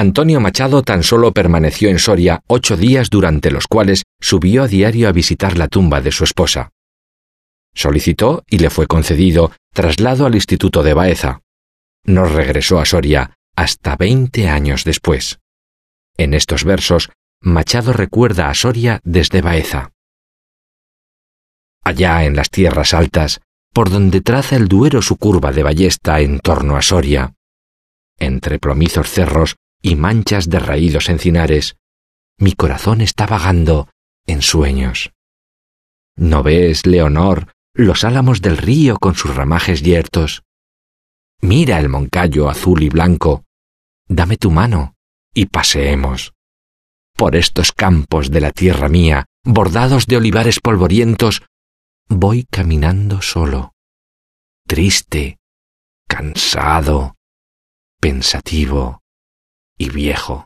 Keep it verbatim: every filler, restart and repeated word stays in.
Antonio Machado tan solo permaneció en Soria ocho días, durante los cuales subió a diario a visitar la tumba de su esposa. Solicitó y le fue concedido traslado al Instituto de Baeza. No regresó a Soria hasta veinte años después. En estos versos, Machado recuerda a Soria desde Baeza. Allá en las tierras altas, por donde traza el Duero su curva de ballesta en torno a Soria, entre plomizos cerros y manchas de raídos encinares, mi corazón está vagando en sueños. ¿No ves, Leonor, los álamos del río con sus ramajes yertos? Mira el Moncayo azul y blanco. Dame tu mano y paseemos. Por estos campos de la tierra mía, bordados de olivares polvorientos, voy caminando solo, triste, cansado, pensativo y viejo.